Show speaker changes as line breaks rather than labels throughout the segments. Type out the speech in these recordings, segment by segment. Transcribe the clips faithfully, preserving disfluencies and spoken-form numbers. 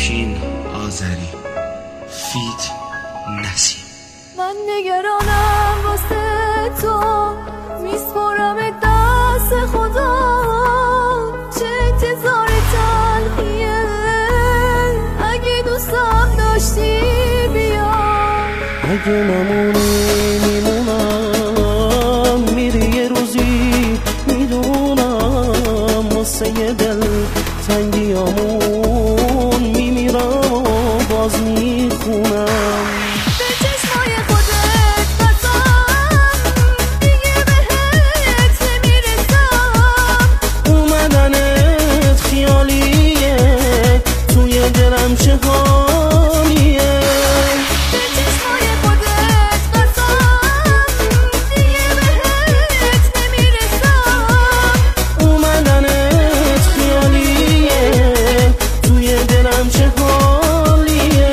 افشین آذری فیت نسیم.
من نگرانم واسه تو، میسپرم دست خدا، چه انتظار تلخیه، اگه دوستم داشتی بیا.
اگه نمونی میمونم، میری یه روزی میدونم، واسه یه دل تنگیامون میمیرم و باز میخونم.
به چشمای خودت بسم دیگه بهت نمیرسم.
اومدنت خیالیه، توی دلم چه حالیه.
به چشمای خودت بسم دیگه بهت نمیرسم.
اومدنت خیالیه، توی دلم چه حالیه.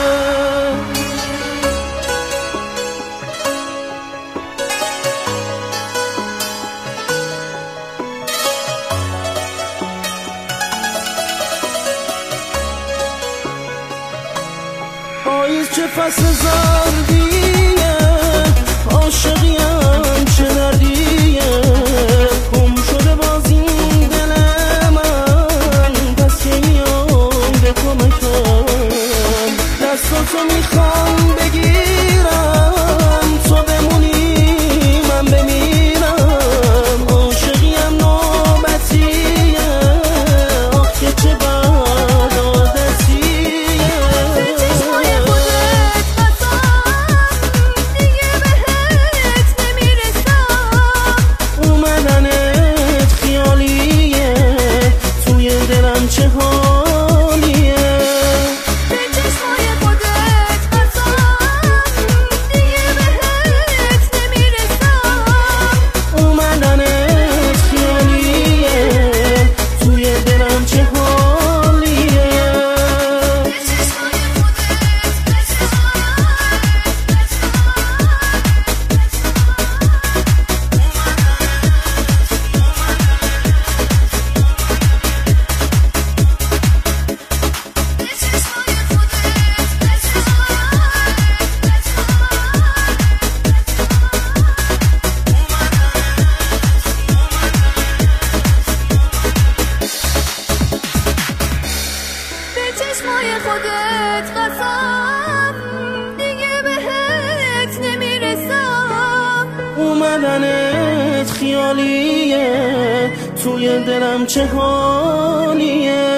پاییز چه فصل زردیه، عاشقیم چه دردیه، گم شده باز این دل من، پس که میام به کمکم. دستاتو میخوام بگیرم، تو بمونی من بمیرم، عاشقیم نوبتیه، آخ که چه بد عادتیه.
به چشمای خودت بسم دیگه بهت نمیرسم.
اومدنت خیالیه، توی دلم چه حالیه.
به چشمای خودت بسم دیگه بهت نمیرسم.
اومدنت خیالیه، توی دلم چه حالیه.
به چشمای خودت بسم به چشمای خودت قسم دیگه بهت نمیرسم.
اومدنت خیالیه، توی دلم چه حالیه.